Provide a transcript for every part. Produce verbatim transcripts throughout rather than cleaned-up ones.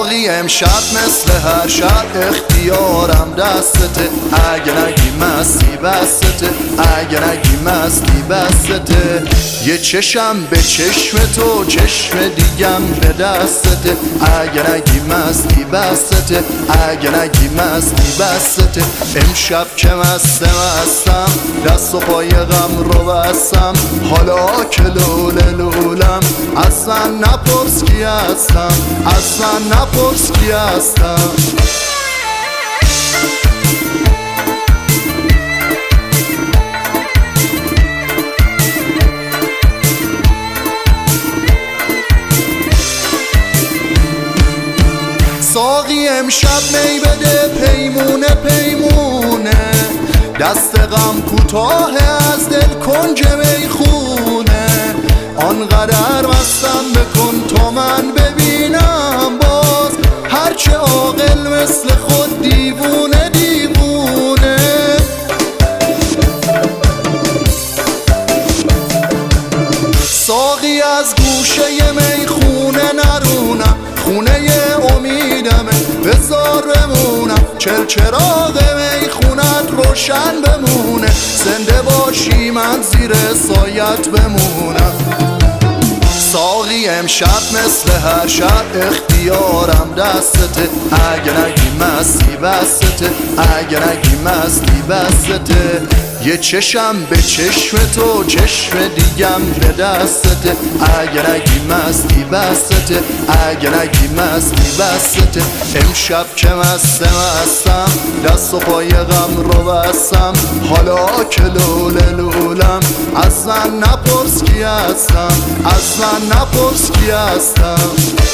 ساقی امشب مثل هر شب اختیارم دستته، اگه نگی مستی بسته، اگه نگی مستی بسته. یه چشم به چشم تو، چشم دیگم به دستته، اگه نگی مستی بسته، اگه نگی مستی بسته. امشب که مسته مستم، دست و پای غم رو بستم، حالا که لوله لولم، اصلا نپرس کی هستم، اصلا نپرس کی هستم. ساقی امشب می بده پیمونه پیمونه، دست غم کوتاه از دل کنج میخونه. آنقدر مستم بکن تو من ببینم باز، هرچه عاقل مثل خود دیوونه دیوونه. ساقی از گوشه میخونه نرونم، خونه امیدمه بذار بمونم، چل چراغ میخونت روشن بمونه، زنده باشی من زیر سایت بمونم. ساقی امشب مثل هر شب اختیارم دستته، اگه نگی مستی بسته، اگه نگی مستی بسته. یه چشم به چشم تو، چشم دیگم به دستته، اگه نگی مستی بسته، اگه نگی مستی بسته. امشب که مسته مستم، دست و پای غم رو بستم، حالا که لوله لولم، اصلا نپرس کی هستم، اصلا نپرس کی هستم.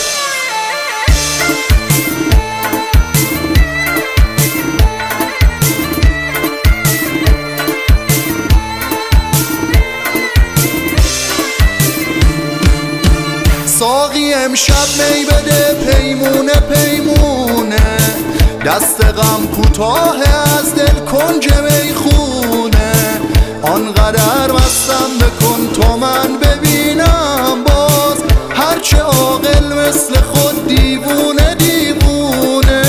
ساقی امشب می بده پیمونه پیمونه، دست غم کوتاه از دل کنج میخونه. آنقدر مستم بکن تو من ببینم باز، هرچه عاقل مثل خود دیوونه دیوونه.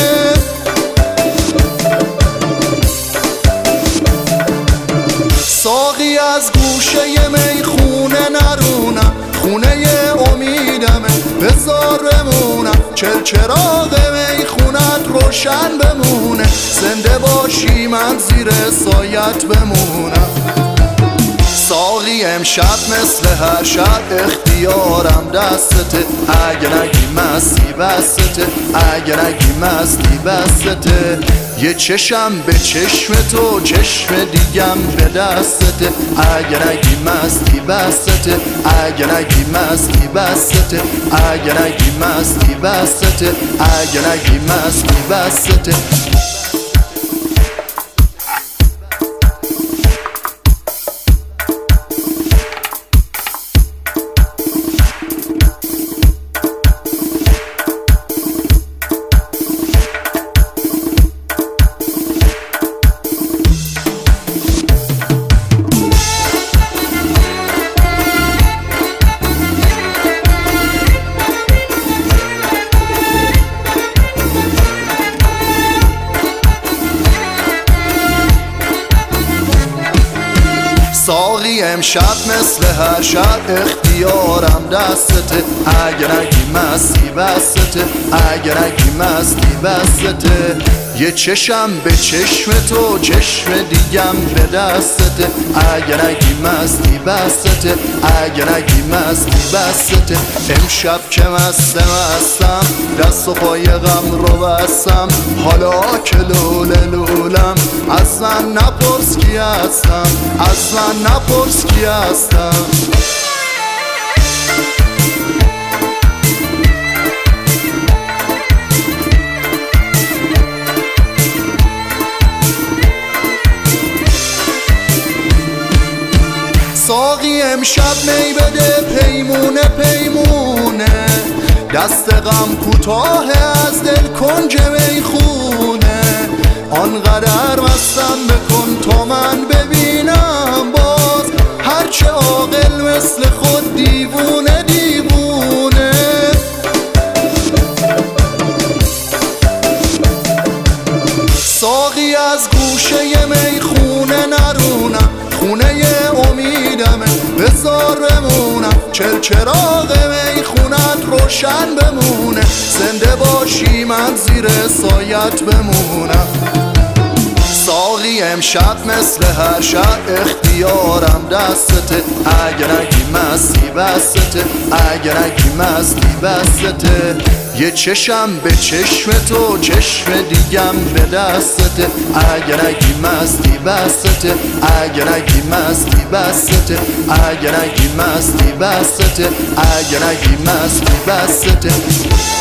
ساقی از گوشه میخونه نرونم، خونه امیدمه بذار بمونم، چل چراغ میخونت روشن بمونه، زنده باشی من زیر سایت بمونم. ساقی امشب مثل هر شب اختیارم دستته، اگه نگی مستی بسته، اگه نگی مستی بسته. یه چشم به چشم تو، چشم دیگم به دستته، اگه نگی مستی بسته، اگه نگی مستی بسته، اگه نگی مستی بسته، اگه نگی مستی بسته. ساقی امشب مثل هر شب اختیارم دستته، اگه نگی مستی بسته، اگه نگی مستی بسته. یه چشم به چشم تو، چشم دیگم به دستته، اگه نگی مستی بسته، اگه نگی مستی بسته. امشب که مسته مستم، دست و پای غم رو بستم، حالا که لوله لولم، اصلا نپرس کی هستم، اصلا نپرس کی هستم. ساقی امشب می بده پیمونه پیمونه، دست غم کوتاه از دل کنج میخونه. آنقدر مستم بکن تو من ببینم باز، هرچه عاقل مثل خود دیوونه دیوونه. چل چراغ میخونت روشن بمونه، زنده باشی من زیر سایت بمونم. ساقی امشب مثل هر شب اختیارم دستته، اگه نگی مستی بسته، اگه نگی مستی بسته. یه چشم به چشم تو، چشم دیگم به دستته، اگه نگی مستی بسته، اگه نگی مستی بسته، اگه نگی مستی بسته، اگه نگی مستی بسته.